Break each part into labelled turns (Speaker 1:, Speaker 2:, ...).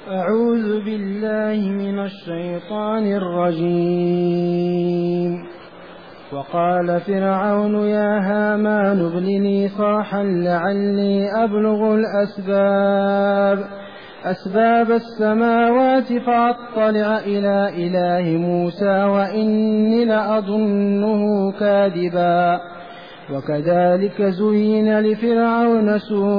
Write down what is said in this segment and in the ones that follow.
Speaker 1: أعوذ بالله من الشيطان الرجيم. وقال فرعون يا هامان ابن لي صرحا لعلي أبلغ أسباب السماوات فأطلع إلى إله موسى وإني لأظنه كاذبا. وكذلك زين لفرعون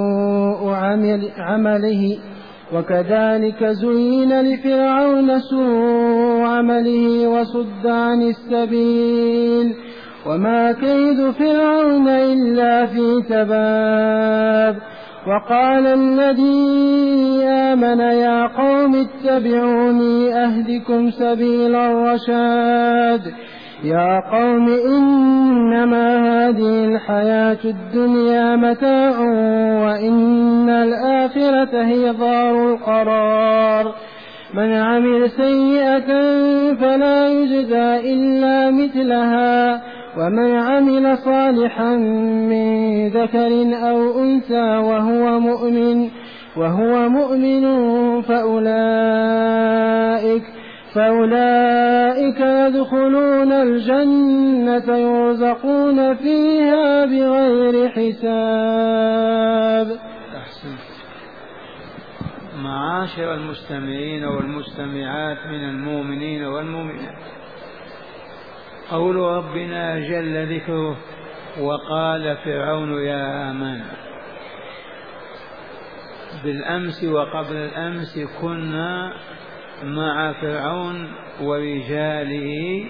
Speaker 1: سوء عمله وصد عن السبيل وما كيد فرعون إلا في تباب. وقال الذي آمن يا قوم اتبعوني أهدكم سبيل الرشاد. يا قوم إنما هذه الحياة الدنيا متاع وإن الآخرة هي دار القرار. من عمل سيئة فلا يجزى إلا مثلها ومن عمل صالحا من ذكر أو أنثى وهو مؤمن فأولئك يدخلون الجنة يرزقون فيها بغير حساب.
Speaker 2: معاشر المستمعين والمستمعات من المؤمنين والمؤمنات، قول ربنا جل ذكره وقال فرعون يا هامان. بالأمس وقبل الأمس كنا مع فرعون ورجاله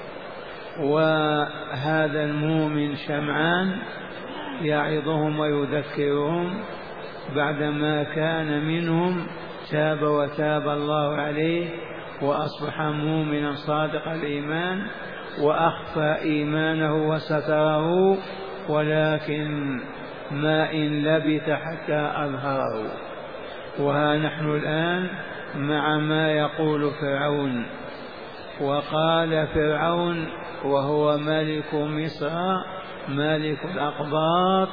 Speaker 2: وهذا المؤمن شمعان يعظهم ويذكرهم بعدما كان منهم تاب وتاب الله عليه وأصبح مؤمنا صادق الإيمان وأخفى إيمانه وستره، ولكن ما إن لبث حتى أظهره. وها نحن الآن مع ما يقول فرعون. وقال فرعون وهو ملك مصر ملك الأقباط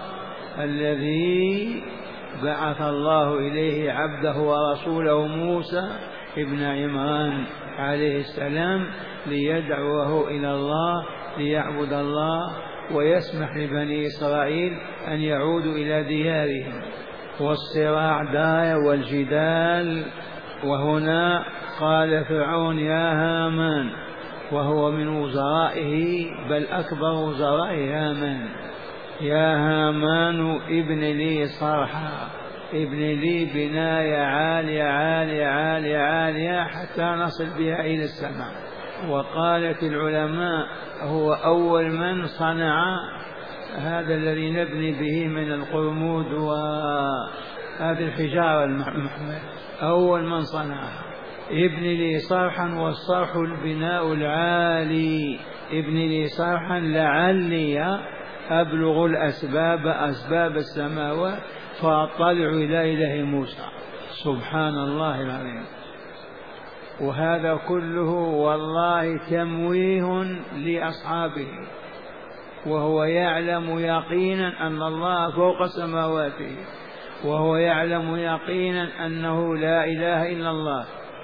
Speaker 2: الذي بعث الله إليه عبده ورسوله موسى ابن عمران عليه السلام ليدعوه إلى الله ليعبد الله ويسمح لبني إسرائيل أن يعودوا إلى ديارهم. والصراع دار والجدال. وهنا قال فرعون يا هامان، وهو من وزرائه بل أكبر وزراء هامان، يا هامان ابن لي صرحا، ابن لي بناية عالية عالية عالية عالية حتى نصل بها إلى السماء. وقالت العلماء هو أول من صنع هذا الذي نبني به من القرمود وهذه الحجارة المحملة، أول من صنعها. ابن لي صرحا، والصرح البناء العالي. ابن لي صرحا لعلي أبلغ أسباب السماوات فأطلع إلى إله موسى. سبحان الله العظيم. وهذا كله والله تمويه لأصحابه، وهو يعلم يقينا أن الله فوق سماواته، وهو يعلم يقينا أنه لا إله إلا الله،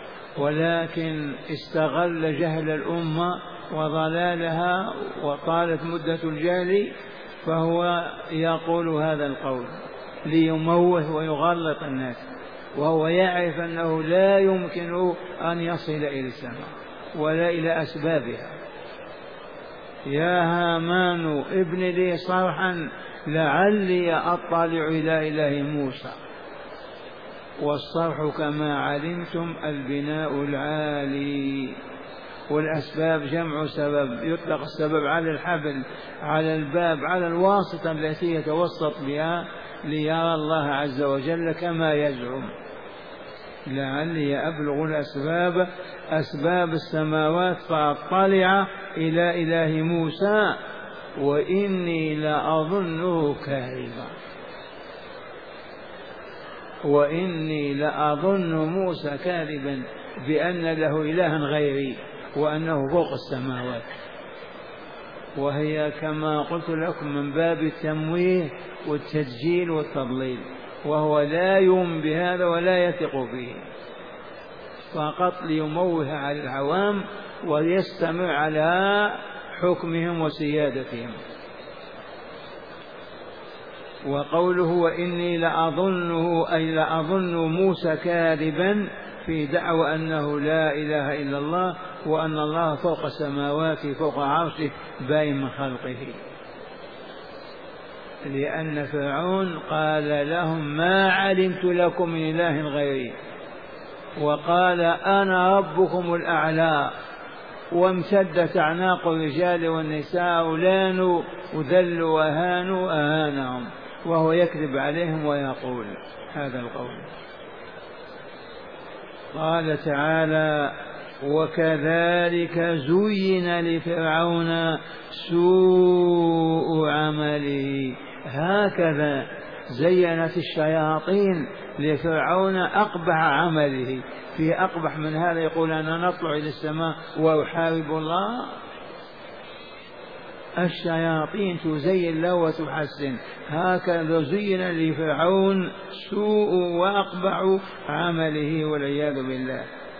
Speaker 2: ولكن استغل جهل الأمة وضلالها وطالت مدة الجهل، فهو يقول هذا القول ليموه ويغلط الناس، وهو يعرف أنه لا يمكن أن يصل إلى السماء ولا إلى أسبابها. يا هامان ابن لي صرحا لعلي أطلع إلى إله موسى. والصرح كما علمتم البناء العالي، والأسباب جمع سبب، يطلق السبب على الحبل، على الباب، على الواسطة التي يتوسط بها ليرى الله عز وجل كما يزعم. لعلي أبلغ أسباب السماوات فأطلع إلى إله موسى وإني لأظنه كاذبا. وإني لأظن موسى كاذبا بأن له إلها غيري وأنه فوق السماوات. وهي كما قلت لكم من باب التمويه والتسجيل والتضليل، وهو لا يؤمن بهذا ولا يثق به. فقط ليموه على العوام ويستمر على حكمهم وسيادتهم. وقوله وإني لأظنه أي لأظن موسى كاذبا في دعوى أنه لا إله إلا الله وأن الله فوق السماوات فوق عرشه باين من خلقه، لأن فرعون قال لهم ما علمت لكم من إله غيري، وقال أنا ربكم الأعلى، وامتدت أعناق الرجال والنساء لانوا وذلوا وهانوا أهانهم، وهو يكذب عليهم ويقول هذا القول. قال تعالى وكذلك زين لفرعون سوء عمله، هكذا زينت الشياطين لفرعون أقبح عمله. في أقبح من هذا يقول أنا نطلع إلى السماء وأحارب الله؟ الشياطين تزين له وتحسن. هكذا زين لفرعون سوء وأقبح عمله والعياذ بالله.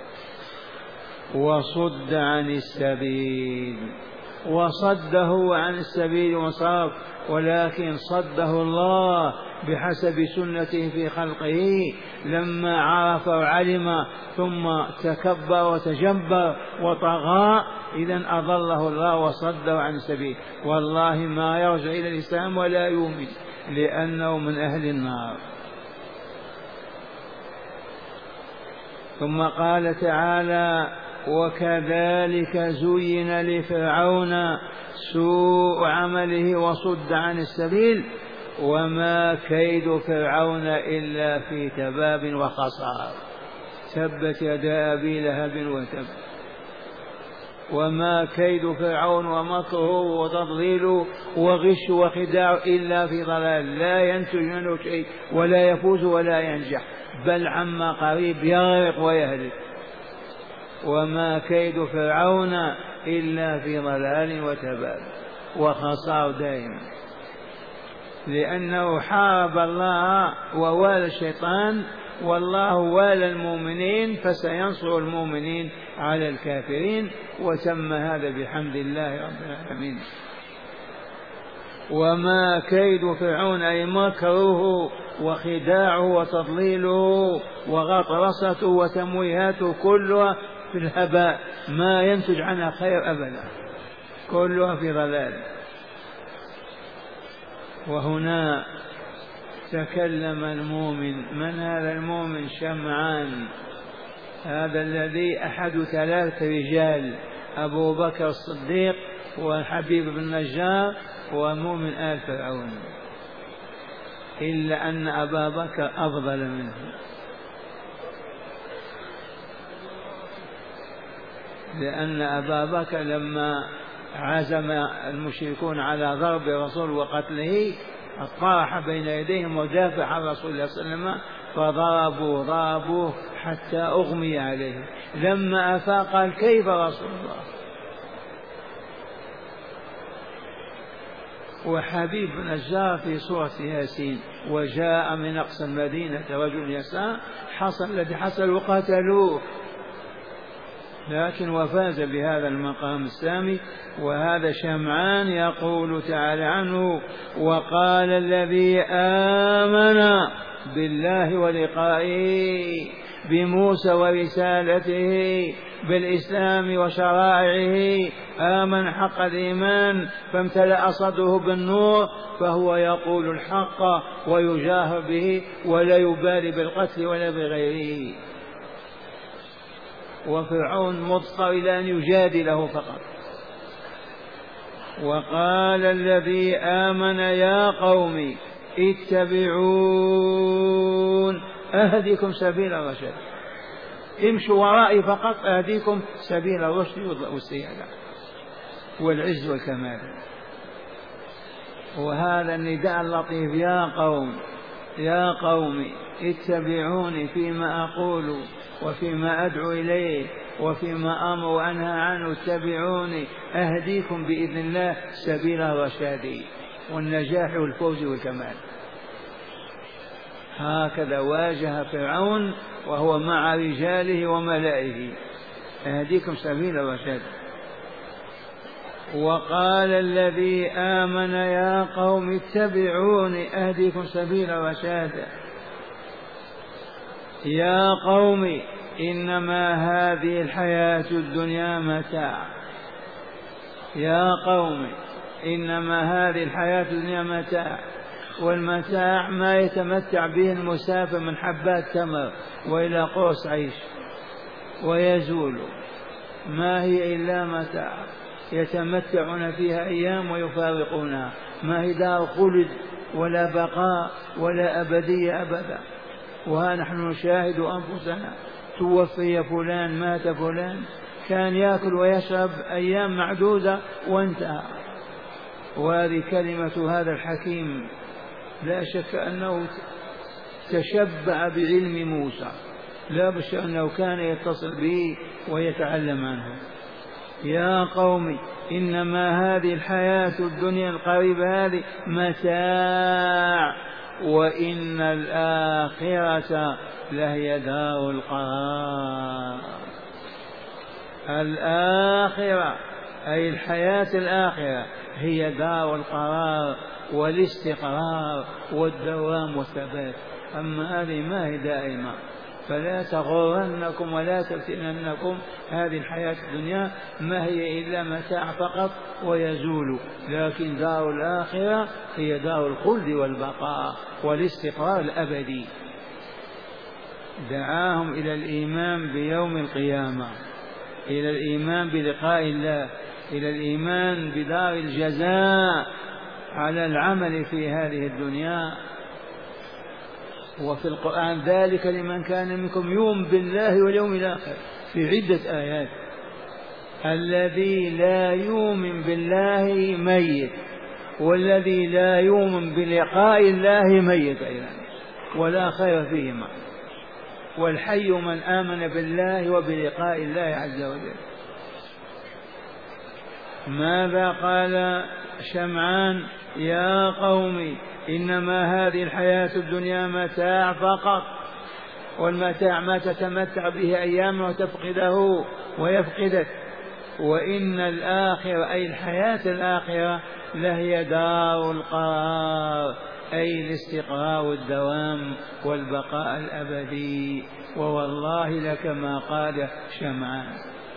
Speaker 2: وصد عن السبيل، وصده عن السبيل وصرف، ولكن صده الله بحسب سنته في خلقه لما عرف وعلم ثم تكبر وتجبر وطغى، إذن أضله الله وصده عن السبيل. والله ما يرجع إلى الإسلام ولا يؤمن لأنه من أهل النار. ثم قال تعالى وكذلك زين لفرعون سوء عمله وصد عن السبيل وما كيد فرعون إلا في تباب وخسار. تبت يدا أبي لهب وتب. وما كيد فرعون ومكره وتضليله وغش وخداع إلا في ضلال، لا ينتج منه شيء ولا يفوز ولا ينجح، بل عما قريب يغرق ويهلك. وما كيد فرعون إلا في ضلال وتباب وخسار دائما، لأنه حارب الله ووالى الشيطان، والله والى المؤمنين فسينصر المؤمنين على الكافرين، وتم هذا بحمد الله رب العالمين. وما كيد فرعون أي مكره وخداعه وتضليله وغطرسته وتمويهاته كلها في الهباء، ما ينتج عنها خير أبدا، كلها في ضلال. وهنا تكلم المؤمن. من هذا المؤمن؟ شمعان، هذا الذي أحد 3 رجال، أبو بكر الصديق والحبيب بن النجار ومؤمن آل فرعون، إلا أن أبا بكر أفضل منه، لأن أبا بكر لما عزم المشركون على ضرب الرسول وقتله طرح بين يديهم ودافع عن رسول الله صلى الله عليه وسلم، فضربوه حتى أغمي عليه. لما أفاق قال كيف رسول الله؟ وحبيب بن النجار في سورة ياسين وجاء من أقصى المدينة رجل يسعى الذي حصل وقتلوه، لكن وفاز بهذا المقام السامي. وهذا شمعان يقول تعالى عنه وقال الذي آمن بالله ولقائه بموسى ورسالته بالإسلام وشرائعه آمن حق الإيمان فامتلأ صدره بالنور، فهو يقول الحق ويجاهر به ولا يبالي بالقتل ولا بغيره. وفرعون مضطر إلى أن يجادله فقط. وقال الذي آمن يا قوم اتبعون أهديكم سبيل الرشد، امشوا ورائي فقط أهديكم سبيل الرشد والسيادة والعز والكمال. وهذا النداء اللطيف يا قوم اتبعوني فيما أقول وفيما أدعو إليه وفيما أمر وأنهى عنه، اتبعوني أهديكم بإذن الله سبيل الرشاد والنجاح والفوز والكمال. هكذا واجه فرعون وهو مع رجاله وملئه: أهديكم سبيل الرشاد. وقال الذي آمن: يا قوم اتبعوني أهديكم سبيل الرشاد. يا قوم إنما هذه الحياة الدنيا متاع. يا قوم إنما هذه الحياة الدنيا متاع، والمتاع ما يتمتع به المسافر من حبات تمر وإلى قرص عيش ويزول، ما هي إلا متاع يتمتعون فيها أيام ويفارقونها، ما هي دار خلد ولا بقاء ولا أبدية أبدا. وها نحن نشاهد أنفسنا: توفي فلان، مات فلان، كان يأكل ويشرب أيام معدودة وانتهى. وهذه كلمة هذا الحكيم لا شك أنه تشبع بعلم موسى، لا بشك أنه كان يتصل به ويتعلم عنه. يا قوم إنما هذه الحياة الدنيا القريبة هذه متاع، وإن الآخرة لهي دار القرار. الآخرة أي الحياة الآخرة هي دار القرار والاستقرار والدوام والثبات، أما هذه ما هي دائمة. فلا تغرنكم ولا تفتننكم هذه الحياة الدنيا، ما هي إلا متاع فقط ويزول، لكن دار الآخرة هي دار الخلد والبقاء والاستقرار الأبدي. دعاهم إلى الإيمان بيوم القيامة، إلى الإيمان بلقاء الله، إلى الإيمان بدار الجزاء على العمل في هذه الدنيا. وفي القرآن: ذلك لمن كان منكم يؤمن بالله واليوم الآخر، في عدة آيات. الذي لا يؤمن بالله ميت، والذي لا يؤمن بلقاء الله ميت أيضا، ولا خير فيهما. والحي من آمن بالله وبلقاء الله عز وجل. ماذا قال شمعان؟ يا قوم إنما هذه الحياة الدنيا متاع فقط، والمتاع ما تتمتع به أيام وتفقده ويفقدك، وإن الآخرة أي الحياة الآخرة لهي دار القرار، أي الاستقرار والدوام والبقاء الأبدي. ووالله لك ما قال شمعان.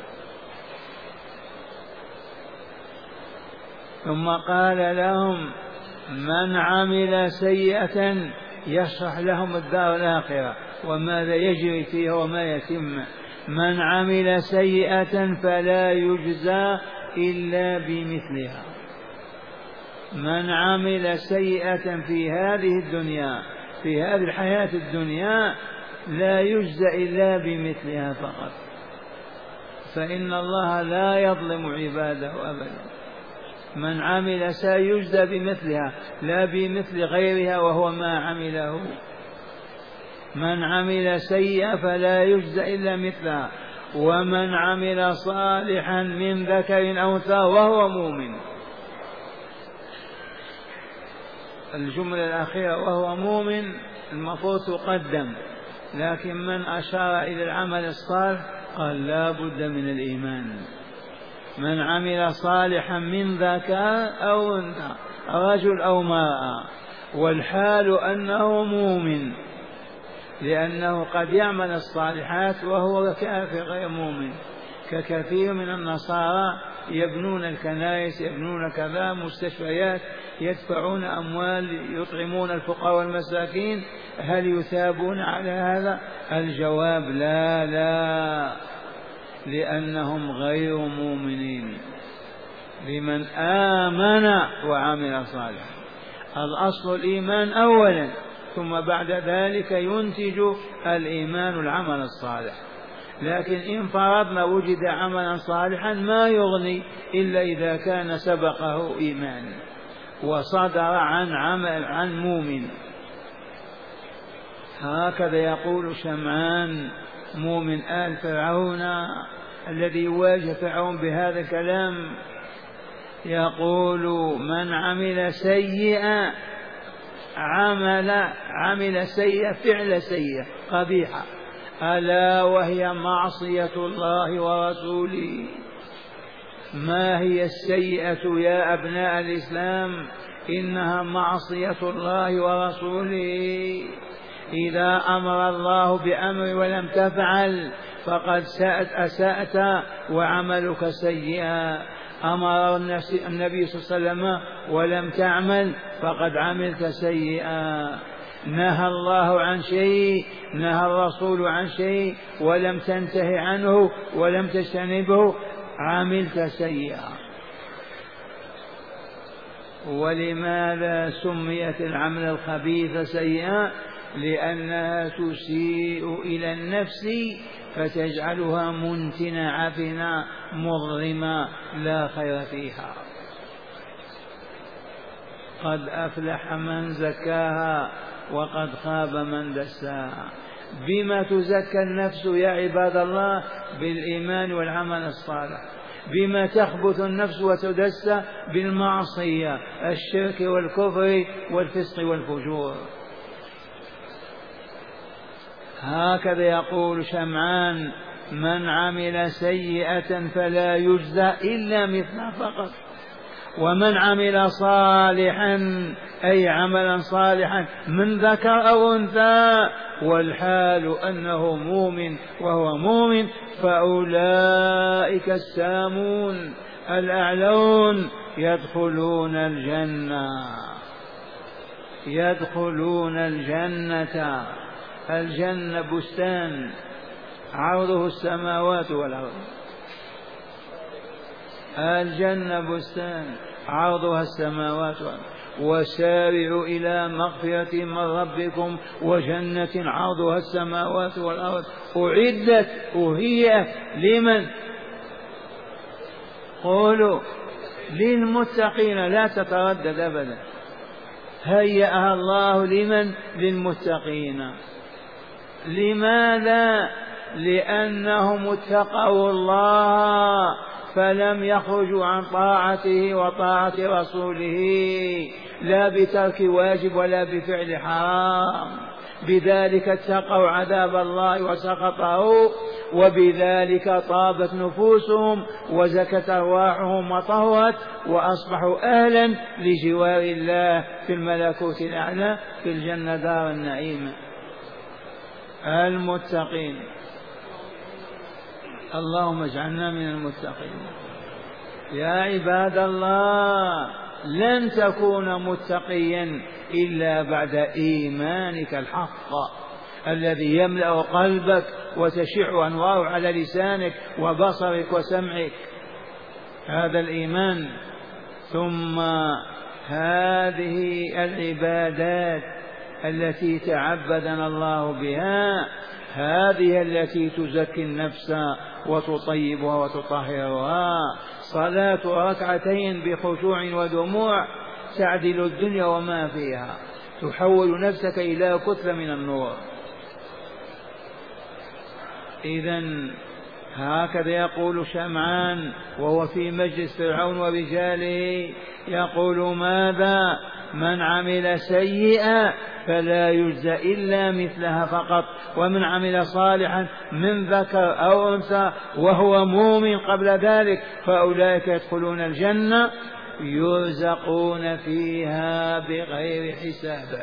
Speaker 2: ثم قال لهم: من عمل سيئة، يشرح لهم الدار الآخرة وماذا يجري فيها وما يتم. من عمل سيئة فلا يجزى إلا بمثلها. من عمل سيئة في هذه الدنيا، في هذه الحياة الدنيا، لا يجزى إلا بمثلها فقط، فإن الله لا يظلم عباده أبدا. من عمل سيجزى بمثلها، لا بمثل غيرها وهو ما عمله. من عمل سيئا فلا يجزى إلا مثلها. ومن عمل صالحا من ذكر أو أنثى وهو مؤمن، الجملة الأخيرة وهو مؤمن المفروض تقدم، لكن من أشار إلى العمل الصالح قال لا بد من الإيمان. من عمل صالحا من ذكر أو أنثى، رجل أو امرأة، والحال أنه مؤمن، لأنه قد يعمل الصالحات وهو كافر غير مؤمن، ككثير من النصارى يبنون الكنائس، يبنون كذا مستشفيات، يدفعون أموال يطعمون الفقراء والمساكين، هل يثابون على هذا؟ الجواب لا لا، لأنهم غير مؤمنين. لمن آمن وعمل صالحا، الأصل الإيمان أولا، ثم بعد ذلك ينتج الإيمان العمل الصالح. لكن إن فرضنا وجد عملا صالحا ما يغني إلا إذا كان سبقه إيمان وصدر عن مؤمن. هكذا يقول شمعان مؤمن آل فرعون الذي يواجه فرعون بهذا الكلام، يقول: من عمل سيئا، عمل سيئة، فعل سيئة قبيحة، ألا وهي معصية الله ورسوله. ما هي السيئة يا أبناء الإسلام؟ إنها معصية الله ورسوله. إذا أمر الله بأمر ولم تفعل فقد أسأت وعملك سيئا. أمر النبي صلى الله عليه وسلم ولم تعمل فقد عملت سيئا. نهى الله عن شيء، نهى الرسول عن شيء ولم تنتهي عنه ولم تجتنبه، عملت سيئا. ولماذا سميت العمل الخبيث سيئا؟ لأنها تسيء إلى النفس فتجعلها منتنة عفنة مظلمة لا خير فيها. قد أفلح من زكاها وقد خاب من دساها. بما تزكى النفس يا عباد الله؟ بالإيمان والعمل الصالح. بما تخبث النفس وتدسى؟ بالمعصية، الشرك والكفر والفسق والفجور. هكذا يقول شمعان: من عمل سيئة فلا يجزى إلا مثلها فقط، ومن عمل صالحا أي عملا صالحا من ذكر أو أنثى والحال أنه مؤمن وهو مؤمن فأولئك السامون الأعلون يدخلون الجنة. يدخلون الجنة. الجنة بستان عرضه السماوات والأرض. الجنة بستان عرضها السماوات والأرض. وسارعوا إلى مغفرة من ربكم وجنة عرضها السماوات والأرض أعدت وهي لمن؟ قولوا للمتقين، لا تتردد أبدا. هيأها الله لمن؟ للمتقين. لماذا؟ لأنهم اتقوا الله فلم يخرجوا عن طاعته وطاعة رسوله، لا بترك واجب ولا بفعل حرام. بذلك اتقوا عذاب الله وسخطه، وبذلك طابت نفوسهم وزكت أرواحهم وطهرت وأصبحوا أهلا لجوار الله في الملكوت الأعلى في الجنة دار النعيم. المتقين، اللهم اجعلنا من المتقين. يا عباد الله، لن تكون متقيا إلا بعد إيمانك الحق الذي يملأ قلبك وتشع أنواره على لسانك وبصرك وسمعك، هذا الإيمان. ثم هذه العبادات التي تعبدنا الله بها هذه التي تزكي النفس وتطيبها وتطهرها. صلاة ركعتين بخشوع ودموع تعدل الدنيا وما فيها، تحول نفسك إلى كتلة من النور. إذن هكذا يقول شمعان وهو في مجلس فرعون ورجاله، يقول ماذا؟ من عمل سيئا فلا يجزى إلا مثلها فقط، ومن عمل صالحا من ذكر أو أنثى وهو مؤمن قبل ذلك فأولئك يدخلون الجنة يرزقون فيها بغير حساب.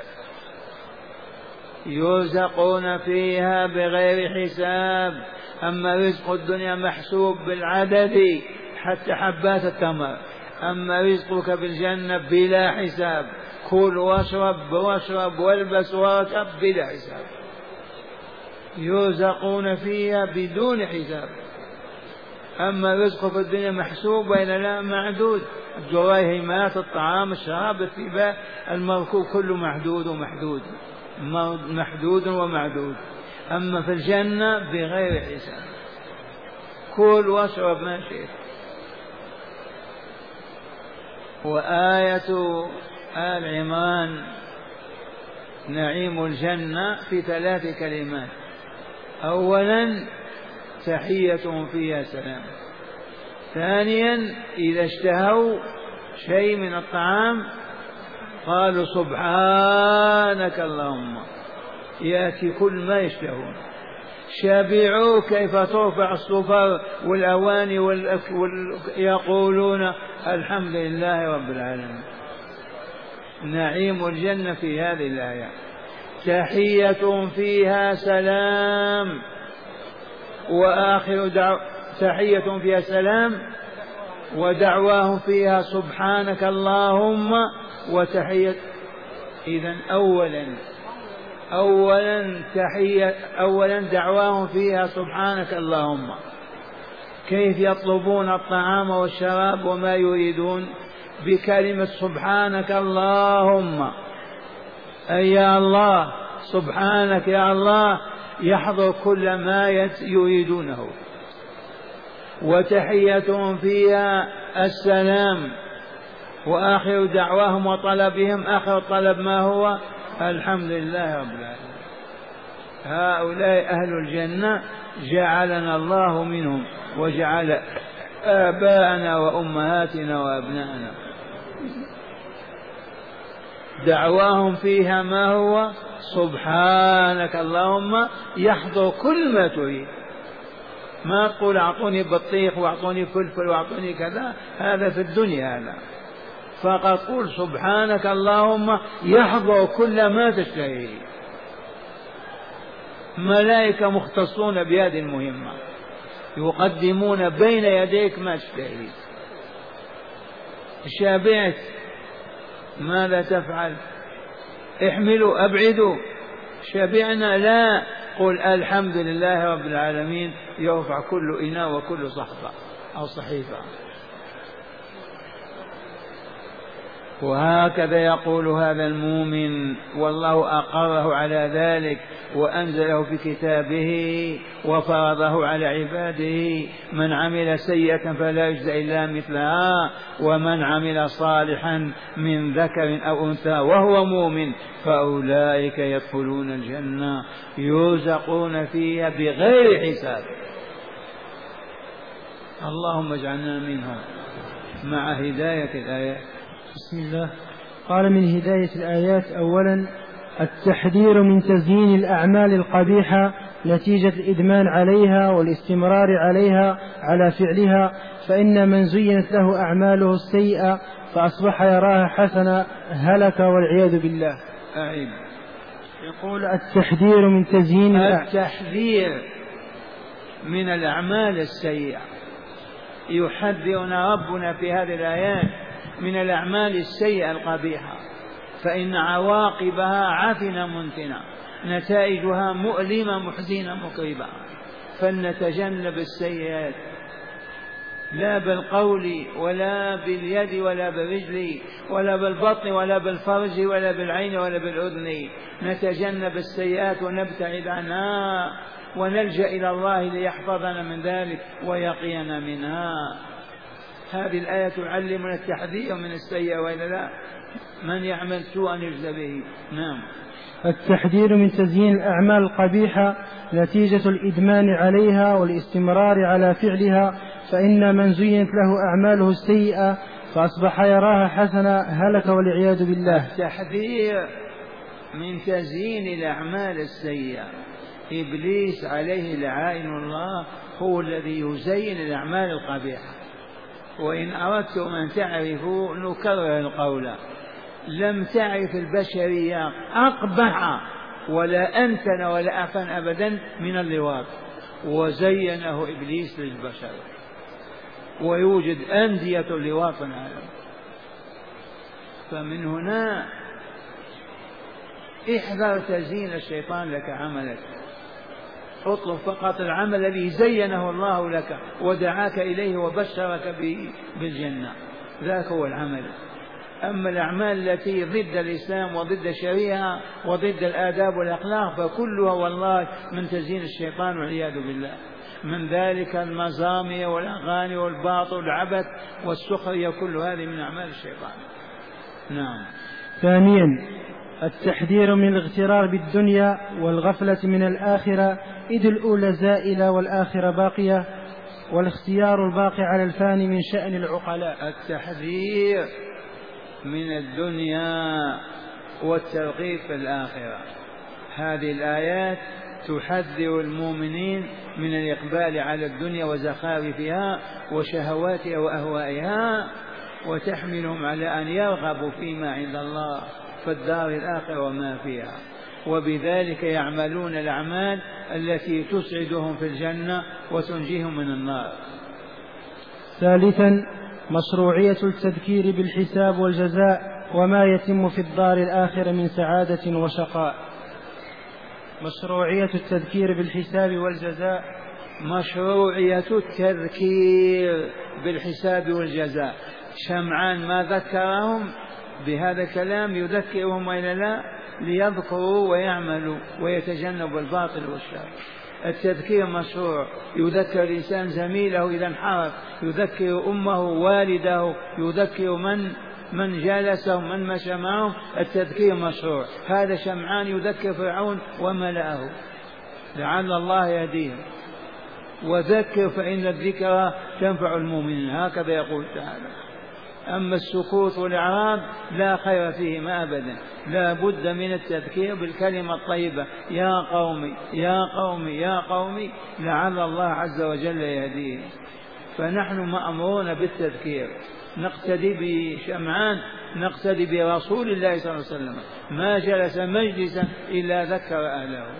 Speaker 2: يرزقون فيها بغير حساب. أما رزق الدنيا محسوب بالعدد حتى حبات التمر، أما رزقك بالجنة بلا حساب، كل واشرب والبس واركب بلا حساب. يرزقون فيها بدون حساب. أما رزق في الدنيا محسوب وإلا لا؟ معدود. الجريهمات، الطعام، الشراب، الثياب، المركوب كله محدود ومعدود. أما في الجنة بغير حساب، كل واشرب ما شئت. وآية آل عمران نعيم الجنة في 3 كلمات. أولا تحيتهم فيها سلام. ثانيا إذا اشتهوا شيء من الطعام قالوا سبحانك اللهم، يأتي كل ما يشتهون. شبعوا كيف ترفع الصفر والأواني يقولون الحمد لله رب العالمين. نعيم الجنة في هذه الآية. تحية فيها سلام، وآخر تحية فيها سلام، ودعواهم فيها سبحانك اللهم وتحية. إذن أولا دعواهم فيها سبحانك اللهم. كيف يطلبون الطعام والشراب وما يريدون؟ بكلمة سبحانك اللهم، أي يا الله، سبحانك يا الله، يحضر كل ما يريدونه. وتحيتهم فيها السلام، وآخر دعواهم وطلبهم آخر الطلب ما هو؟ الحمد لله رب العالمين. هؤلاء أهل الجنة، جعلنا الله منهم وجعل آباءنا وأمهاتنا وأبناءنا. دعواهم فيها ما هو؟ سبحانك اللهم، يحضر كل ما تريد. ما تقول أعطوني بطيخ وأعطوني فلفل وأعطوني كذا، هذا في الدنيا هذا. فقط قل سبحانك اللهم، يحضر كل ما تشتهي. ملائكة مختصون بهذه المهمة، يقدمون بين يديك ما تشتهي. شبعت، ماذا تفعل؟ احملوا أبعدوا. شبعنا، لا، قل الحمد لله رب العالمين، يرفع كل إناء وكل صحفة أو صحيفة. وهكذا يقول هذا المؤمن، والله أقره على ذلك وأنزله في كتابه وفرضه على عباده: من عمل سيئة فلا يجزى إلا مثلها، ومن عمل صالحا من ذكر أو أنثى وهو مؤمن فأولئك يدخلون الجنة يرزقون فيها بغير حساب. اللهم اجعلنا منهم مع هداية الآيات.
Speaker 1: بسم الله. قال: من هداية الآيات: أولا التحذير من تزيين الأعمال القبيحة نتيجة الإدمان عليها والاستمرار عليها على فعلها، فإن من زينت له أعماله السيئة فأصبح يراها حسنة هلك والعياذ بالله.
Speaker 2: أعيد.
Speaker 1: يقول: التحذير من تزيين
Speaker 2: التحذير من الأعمال السيئة. يحذرنا ربنا في هذه الآيات من الأعمال السيئة القبيحة، فإن عواقبها عفنة منتنة، نتائجها مؤلمة محزنة مكربة. فلنتجنب السيئات، لا بالقول ولا باليد ولا بالرجل ولا بالبطن ولا بالفرج ولا بالعين ولا بالأذن. نتجنب السيئات ونبتعد عنها ونلجأ إلى الله ليحفظنا من ذلك ويقينا منها. هذه الآية تعلمنا التحذير من السيئة، وإلا لا، من يعمل سوءا يجزى به. نعم.
Speaker 1: التحذير من تزيين الأعمال القبيحة نتيجة الإدمان عليها والاستمرار على فعلها، فإن من زينت له أعماله السيئة فأصبح يراها حسنة هلك والعياذ بالله.
Speaker 2: التحذير من تزيين الأعمال السيئة. إبليس عليه لعائن الله هو الذي يزين الأعمال القبيحة. وإن أردتم أن تعرفوا نكرر القول: لم تعرف البشرية أقبح ولا أنتن ولا أعفن أبدا من اللواط، وزينه إبليس للبشر، ويوجد أندية اللواط في العالم. فمن هنا احذر تزيين الشيطان لك عملك، اطلب فقط العمل الذي زينه الله لك ودعاك إليه وبشرك به بالجنة، ذاك هو العمل. أما الأعمال التي ضد الإسلام وضد الشريعة وضد الآداب والأخلاق فكلها والله من تزيين الشيطان والعياذ بالله. من ذلك المزامير والأغاني والباطل والعبث والسخرية، كل هذه من أعمال الشيطان. نعم.
Speaker 1: ثانيا التحذير من الاغترار بالدنيا والغفلة من الآخرة، إذ الأولى زائلة والآخرة باقية، والاختيار الباقي على الفاني من شأن العقلاء.
Speaker 2: التحذير من الدنيا والترغيب في الآخرة. هذه الآيات تحذر المؤمنين من الإقبال على الدنيا وزخارفها وشهواتها وأهوائها، وتحملهم على أن يرغبوا فيما عند الله في الدار الآخرة وما فيها، وبذلك يعملون الأعمال التي تسعدهم في الجنة وتنجيهم من النار.
Speaker 1: ثالثا مشروعية التذكير بالحساب والجزاء وما يتم في الدار الآخرة من سعادة وشقاء. مشروعية التذكير بالحساب والجزاء.
Speaker 2: مشروعية التذكير بالحساب والجزاء. شمعان ما ذكرهم بهذا الكلام يذكرهم وإلا لا، ليذكروا ويعملوا ويتجنبوا الباطل والشر. التذكير مشروع، يذكر الإنسان زميله إذا انحرف، يذكر أمه والده، يذكر من جالسه من مشى معه. التذكير مشروع. هذا شمعان يذكر فرعون وملأه لعل الله يهديهم. وذكر فإن الذكرى تنفع المؤمنين، هكذا يقول تعالى. أما السكوت والإعراض لا خير فيهما أبدا، لا بد من التذكير بالكلمة الطيبة: يا قومي يا قومي يا قومي، لعل الله عز وجل يهديه. فنحن مأمورون بالتذكير، نقتدي بشمعان، نقتدي برسول الله صلى الله عليه وسلم، ما جلس مجلسا إلا ذكر أهله.